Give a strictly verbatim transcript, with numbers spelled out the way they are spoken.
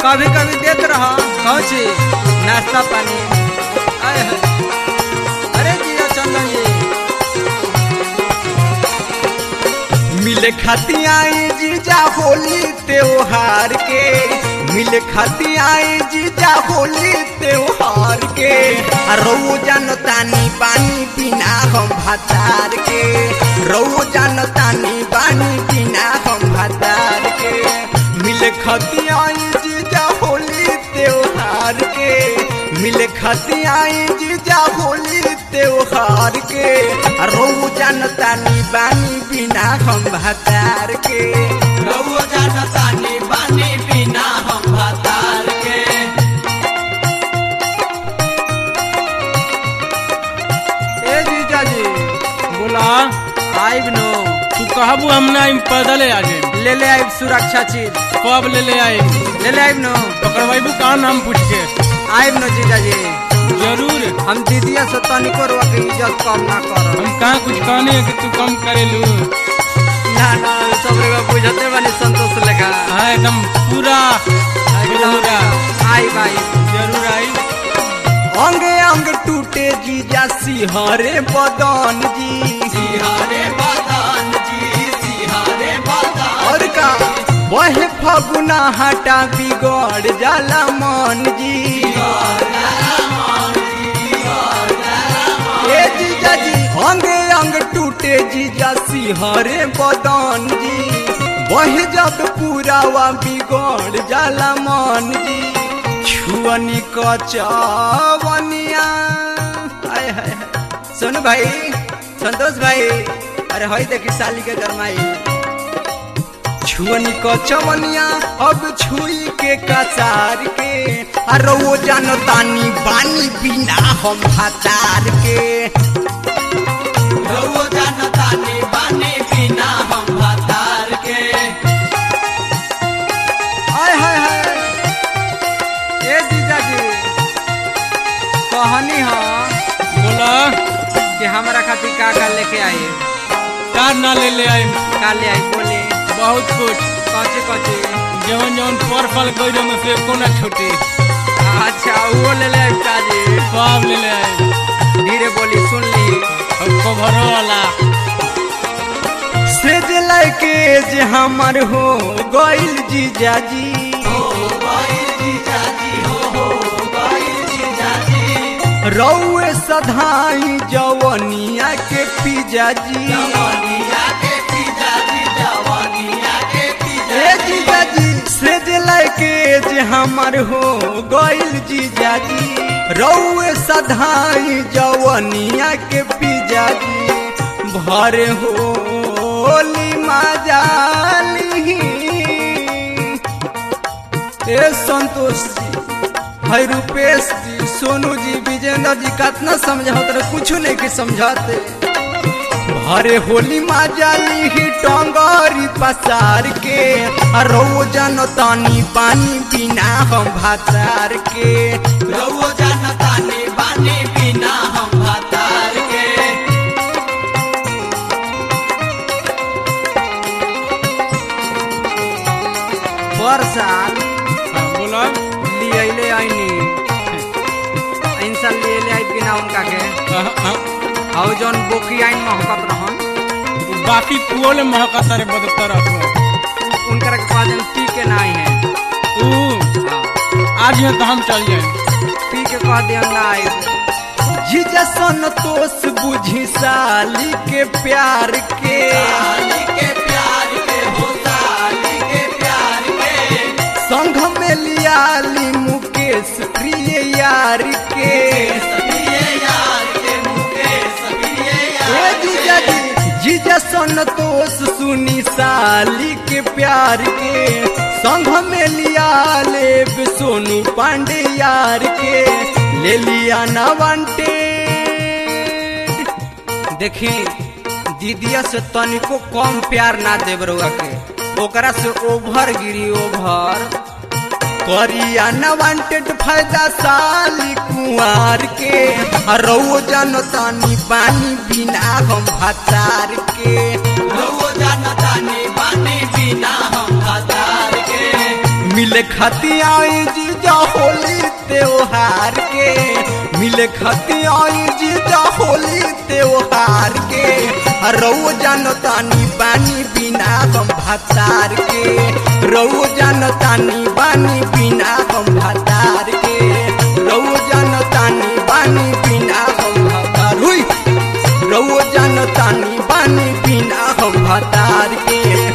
कभी कभी देत रहा कौची नाश्ता पानी। आए है। अरे जिया चंदन जी मिले खाती आई जीजा होली त्योहार के, मिले खाती आई जीजा होली त्योहार के। रौ जानतानी पानी बिना हम भातार के, रौ जानतानी पानी बिना हम भातार के। मिले खाती आई जीजा होली त्योहार के, मिले खाती आई जीजा होली त्योहार के। रौ जानतानी बानी बिना हम भातार के, रौ जानतानी बानी बिना हम भातार के। ए जीजा जी बोला आइब नो तू कहबू हम ना पैदल आगे ले ले आइब सुरक्षा चीज कब ले ले आई ले ले आइब नो पकड़वाइबू का नाम पूछ के आइब नो जीजा जी। जरूर हम दीदिया से तनिको रुआ के इज्जत कम ना कर। हम कहाँ कुछ कहने कि तू कम करेलू। ना ना सब लोग बुझते बनी संतोष लेखा। हाँ एकदम पूरा पूरा आई भाई जरूर आई। अंगे अंग टूटे जीजा सिहरे बदन जी, सिहारे बदन जी, सिहारे बदन। और का वह फगुना हटा बिगड़ जाला मन जी। ए जीजा जी अंगे अंग टूटे जीजा सिहरे बदन जी, वह जब पूरावा बिगड़ जाला मन जी। छुअनी कचवनिया आय हाय सुन भाई संतोष भाई अरे हई देखी साली के गरमाई। छुअनी कचवनिया अब छुई के कचार के। अरे वो जानतानी बानी बिना हम भातार के, रौ जानतानी बानी बिना हम भातार के। आय हाय हाय ए जीजा जी कहनी हाँ बोला कि हमारा खातिर का का लेके आई कार ना ले ले आई का ले आई बोले बहुत कुछ कौचे कौचे। जवन जवन पर फल गई में से एको ना छूटी अच्छा वो ले ले आई काजी सब ले ले आई। धीरे बोली सुन ली हमको भरो वाला से जे लाइके जे हमर हो गइल जीजा जी। हो गइल जीजा जी, हो हो गइल जीजा जी। रौए सधाई जवनिया के पिजा जी। जवानिया के पिजा जी, जवानिया के पिजा ए जीजा जी से जे लाइके जे हमर हो गइल जीजा जी। रौए सधाई जवनिया के पिजा जी। भरे होली मजाली ए संतोष जी है रूपेश जी सोनू जी विजेंद्र जी कितना समझाते रहे कुछ नहीं के समझाते। भरे होली मजाली ही टंगरी पसार के। रो जानतानी पानी बिना हम भातार के, रौ जानतानी बानी बिना हम भातार के। पर साल हाँ, बोला लिए ले आईनी इंसान लिए ले आई बिना उनका के हाँ, हाँ, और जौन बोकी आइन महकत रहन बाकी कुओले महका तारे बदतर उनकर के पास हम पी के ना आई है। आज यहाँ तो हम चल जाए पी के कह दे हम ना आई। जीजा संतोष बुझी साली के प्यार के, साली के प्यार के, हो साली के प्यार के। संघ में लियाली मुकेश प्रिय यार के। प्रिय यार के, मुकेश प्रिय ए यार जीजा के। जी जीजा संतोष सुनी साली के प्यार के। संघ में लिया ले सोनू पांडे यार के। ले लिया ना वांटे देखी दीदिया से तनिको कम प्यार ना देव रउआ के ओकरा से ओभर गिरी ओभर करिया न वांटेड फायदा साली कुंवार के। रउआ जानतानी पानी बिना हम भातार के, रउआ जानतानी बानी बिना हम भातार के। मिल मिले खाती आई जीजा होली त्योहार के मिले खाती आई जीजा होली त्योहार के रऊ जानतानी बानी बिना हम भतार के रऊ जानतानी बानी बिना हम भतार के रऊ जानतानी बानी बिना हम भतार हुई रऊ जानतानी बानी बिना हम भतार के